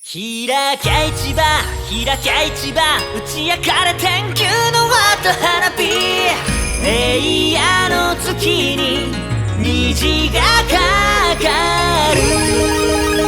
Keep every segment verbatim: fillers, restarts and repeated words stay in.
開け市場開け市場打ち焼かれ天球の輪と花火平野の月に虹がかかる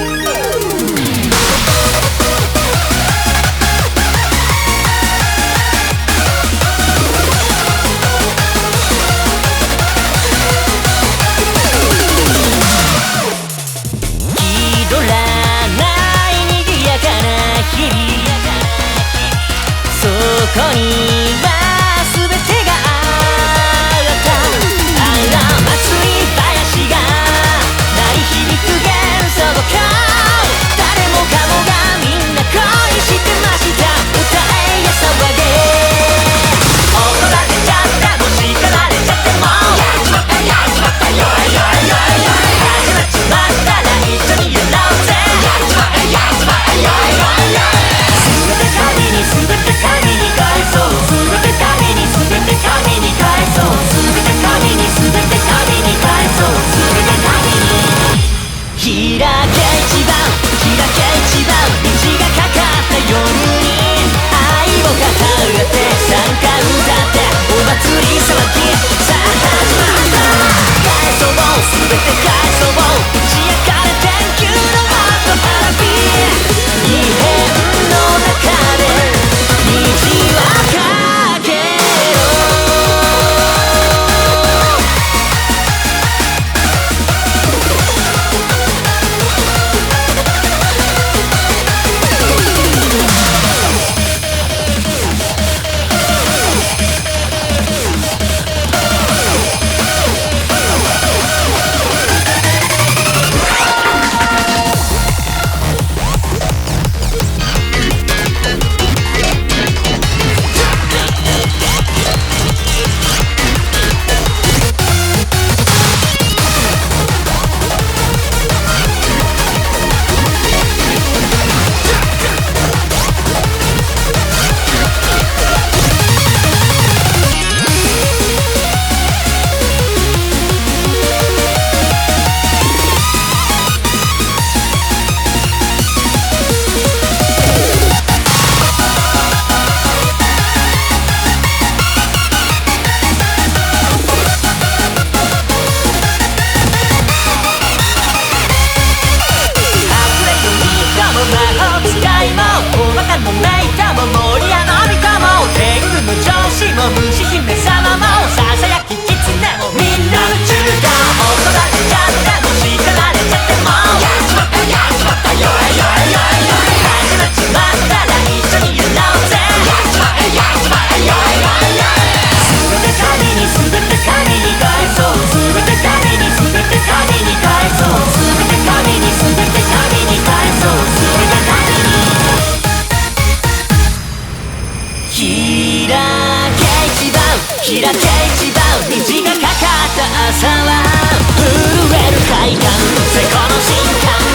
そこには全てがあったあら祭り林が鳴り響く幻想郷誰もかもがみんな恋してました歌えや騒げ怒られちゃったも叱られちゃってもやっちまったやっちまったよいよいよいよ始まっちまったら一緒にやろうぜやっちまったやっちまったよいよいよ全て神に全て神に返そう全て神に全て神に返そう全て神に全て神に返そう全て神に開け一番開け一番虹がかかった夜に愛を語って参加歌ってお祭り騒ぎさあ始まった返そう全て返そう打ち焼かれ天球の輪と花火異変の中で虹はかけ開け一番虹がかかった朝は震える快感セコの瞬間